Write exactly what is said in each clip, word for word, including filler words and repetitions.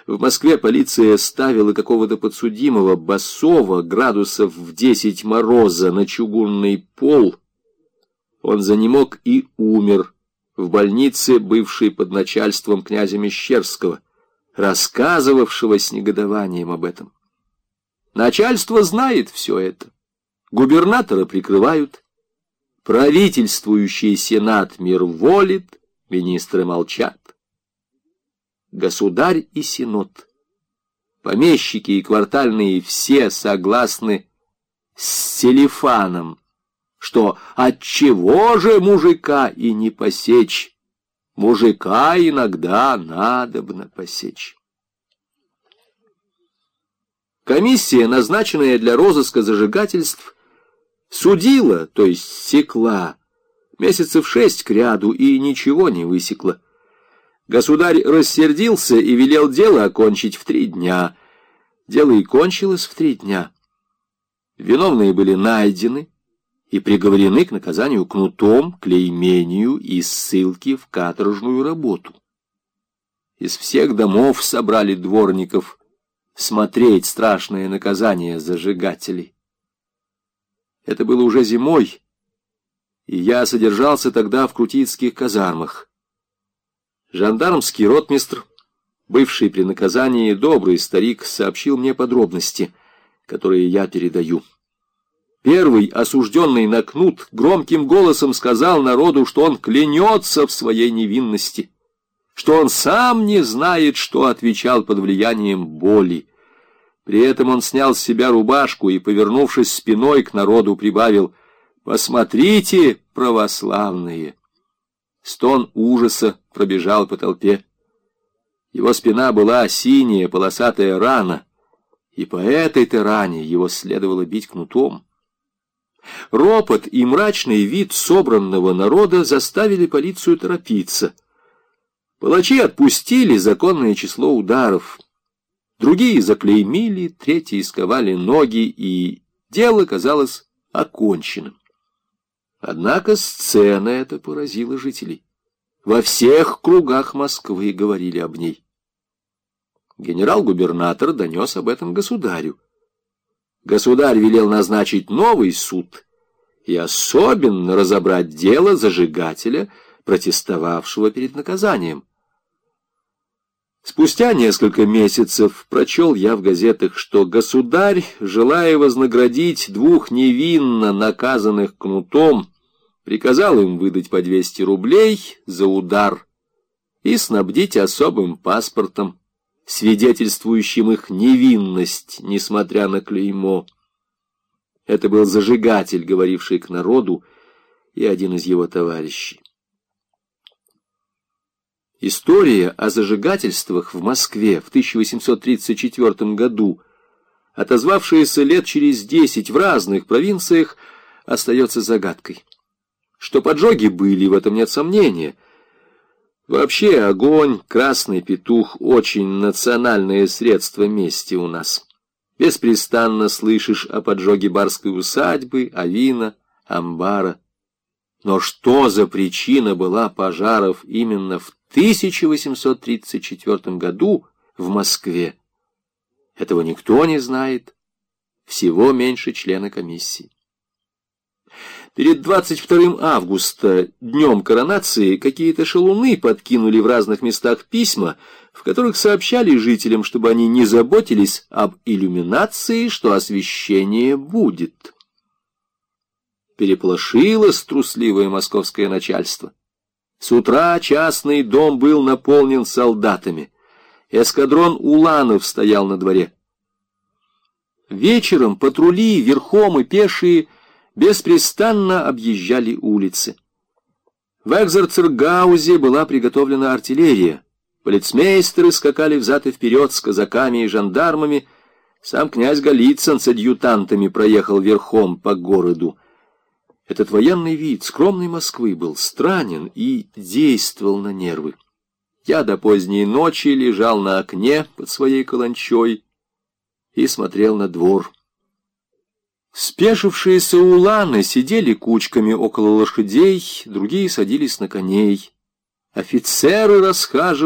В Москве полиция ставила какого-то подсудимого босого градусов в десять мороза на чугунный пол. Он занемог и умер в больнице, бывшей под начальством князя Мещерского, рассказывавшего с негодованием об этом. Начальство знает все это. Губернатора прикрывают. Правительствующий сенат мирволит, министры молчат. Государь и синод, помещики и квартальные все согласны с Селифаном, что отчего же мужика и не посечь? Мужика иногда надобно посечь. Комиссия, назначенная для розыска зажигательств, судила, то есть секла, месяцев шесть кряду и ничего не высекла. Государь рассердился и велел дело окончить в три дня. Дело и кончилось в три дня. Виновные были найдены и приговорены к наказанию кнутом, клеймению и ссылке в каторжную работу. Из всех домов собрали дворников смотреть страшное наказание зажигателей. Это было уже зимой, и я содержался тогда в крутицких казармах. Жандармский ротмистр, бывший при наказании добрый старик, сообщил мне подробности, которые я передаю. Первый, осужденный на кнут, громким голосом сказал народу, что он клянется в своей невинности, что он сам не знает, что отвечал под влиянием боли. При этом он снял с себя рубашку и, повернувшись спиной к народу, прибавил: «Посмотрите, православные!» Стон ужаса пробежал по толпе. Его спина была синяя, полосатая рана, и по этой-то ране его следовало бить кнутом. Ропот и мрачный вид собранного народа заставили полицию торопиться. Палачи отпустили законное число ударов. Другие заклеймили, третьи сковали ноги, и дело казалось оконченным. Однако сцена эта поразила жителей. Во всех кругах Москвы говорили об ней. Генерал-губернатор донес об этом государю. Государь велел назначить новый суд и особенно разобрать дело зажигателя, протестовавшего перед наказанием. Спустя несколько месяцев прочел я в газетах, что государь, желая вознаградить двух невинно наказанных кнутом, приказал им выдать по двести рублей за удар и снабдить особым паспортом, свидетельствующим их невинность, несмотря на клеймо. Это был зажигатель, говоривший к народу, и один из его товарищей. История о зажигательствах в Москве в тысяча восемьсот тридцать четвёртом году, отозвавшаяся лет через десять в разных провинциях, остается загадкой. Что поджоги были, в этом нет сомнения. Вообще огонь, красный петух — очень национальное средство мести у нас. Беспрестанно слышишь о поджоге барской усадьбы, авина, амбара. Но что за причина была пожаров именно в тысяча восемьсот тридцать четвёртом году в Москве? Этого никто не знает, всего меньше члена комиссии. Перед двадцать вторым августа, днем коронации, какие-то шалуны подкинули в разных местах письма, в которых сообщали жителям, чтобы они не заботились об иллюминации, что освещение будет. Переполошилось трусливое московское начальство. С утра частный дом был наполнен солдатами. Эскадрон уланов стоял на дворе. Вечером патрули, верхом и пешие, беспрестанно объезжали улицы. В Экзарцергаузе была приготовлена артиллерия. Полицмейстеры скакали взад и вперед с казаками и жандармами. Сам князь Голицын с адъютантами проехал верхом по городу. Этот военный вид скромной Москвы был странен и действовал на нервы. Я до поздней ночи лежал на окне под своей каланчой и смотрел на двор. Спешившиеся уланы сидели кучками около лошадей, другие садились на коней. Офицеры расхаживали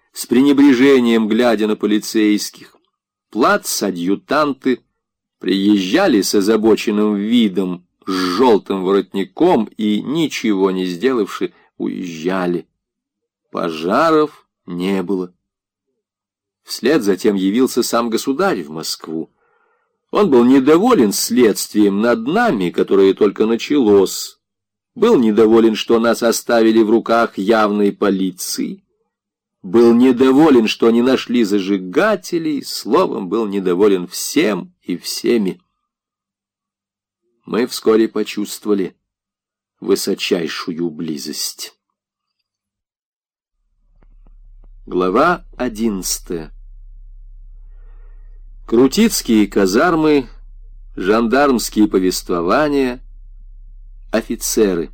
с пренебрежением глядя на полицейских. Плацадъютанты приезжали с озабоченным видом, с желтым воротником и, ничего не сделавши, уезжали. Пожаров не было. Вслед затем явился сам государь в Москву. Он был недоволен следствием над нами, которое только началось. Был недоволен, что нас оставили в руках явной полиции. Был недоволен, что не нашли зажигателей. Словом, был недоволен всем и всеми. Мы вскоре почувствовали высочайшую близость. Глава одиннадцатая. Крутицкие казармы, жандармские повествования, офицеры.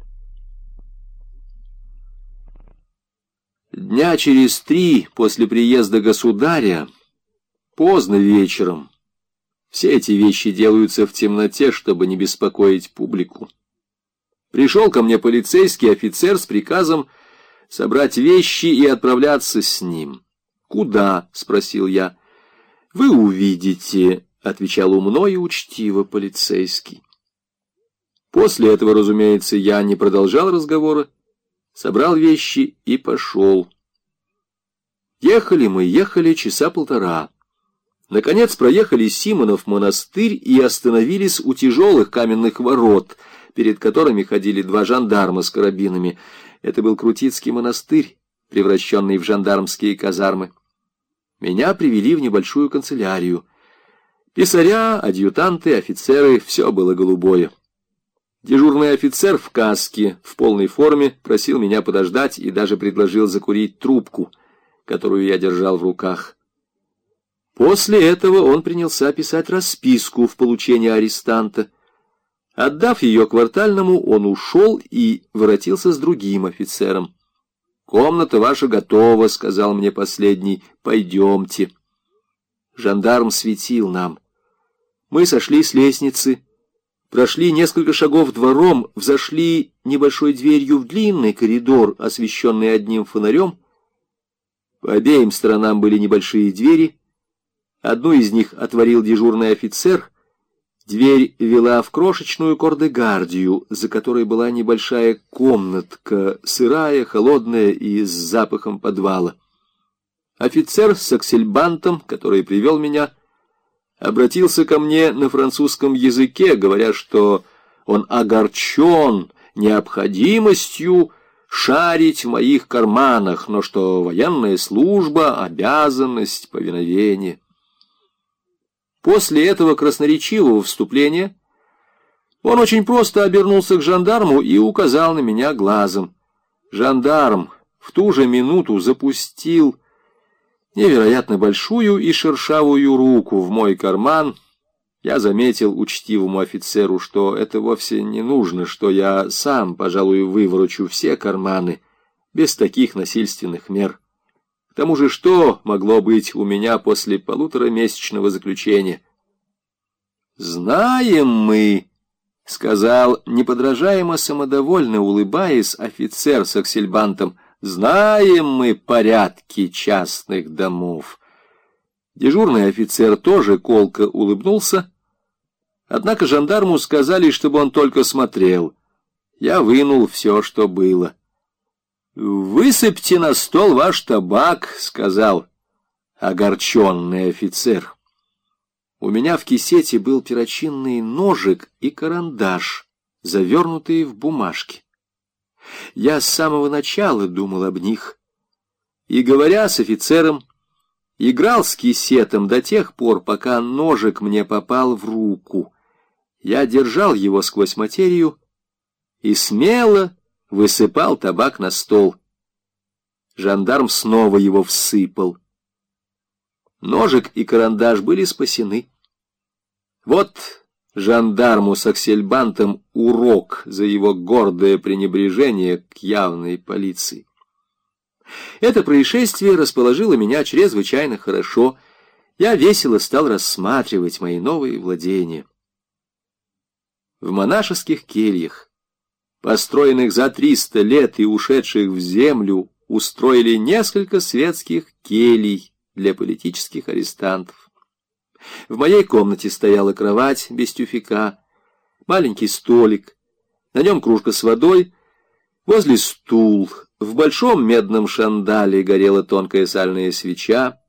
Дня через три после приезда государя, поздно вечером, все эти вещи делаются в темноте, чтобы не беспокоить публику, пришел ко мне полицейский офицер с приказом собрать вещи и отправляться с ним. «Куда?» — спросил я. «Вы увидите», — отвечал умно и учтиво полицейский. После этого, разумеется, я не продолжал разговора, собрал вещи и пошел. Ехали мы, ехали часа полтора. Наконец проехали Симонов монастырь и остановились у тяжелых каменных ворот, перед которыми ходили два жандарма с карабинами. Это был Крутицкий монастырь, превращенный в жандармские казармы. Меня привели в небольшую канцелярию. Писаря, адъютанты, офицеры — все было голубое. Дежурный офицер в каске, в полной форме, просил меня подождать и даже предложил закурить трубку, которую я держал в руках. После этого он принялся писать расписку в получении арестанта. Отдав ее квартальному, он ушел и воротился с другим офицером. «Комната ваша готова», — сказал мне последний, — «пойдемте». Жандарм светил нам. Мы сошли с лестницы, прошли несколько шагов двором, взошли небольшой дверью в длинный коридор, освещенный одним фонарем. По обеим сторонам были небольшие двери. Одну из них отворил дежурный офицер. Дверь вела в крошечную кордегардию, за которой была небольшая комнатка, сырая, холодная и с запахом подвала. Офицер с аксельбантом, который привел меня, обратился ко мне на французском языке, говоря, что он огорчен необходимостью шарить в моих карманах, но что военная служба — обязанность повиновения. После этого красноречивого вступления он очень просто обернулся к жандарму и указал на меня глазом. Жандарм в ту же минуту запустил невероятно большую и шершавую руку в мой карман. Я заметил учтивому офицеру, что это вовсе не нужно, что я сам, пожалуй, выворочу все карманы без таких насильственных мер. К тому же, что могло быть у меня после полуторамесячного заключения? «Знаем мы», — сказал неподражаемо самодовольно улыбаясь офицер с аксельбантом, — «знаем мы порядки частных домов». Дежурный офицер тоже колко улыбнулся, однако жандарму сказали, чтобы он только смотрел. Я вынул все, что было. «Высыпьте на стол ваш табак», — сказал огорченный офицер. У меня в кисете был перочинный ножик и карандаш, завернутые в бумажки. Я с самого начала думал об них, и, говоря с офицером, играл с кисетом до тех пор, пока ножик мне попал в руку. Я держал его сквозь материю и смело высыпал табак на стол. Жандарм снова его всыпал. Ножик и карандаш были спасены. Вот жандарму с аксельбантом урок за его гордое пренебрежение к явной полиции. Это происшествие расположило меня чрезвычайно хорошо. Я весело стал рассматривать мои новые владения. В монашеских кельях, построенных за триста лет и ушедших в землю, устроили несколько светских келий для политических арестантов. В моей комнате стояла кровать без тюфяка, маленький столик, на нем кружка с водой, возле стул, в большом медном шандале горела тонкая сальная свеча,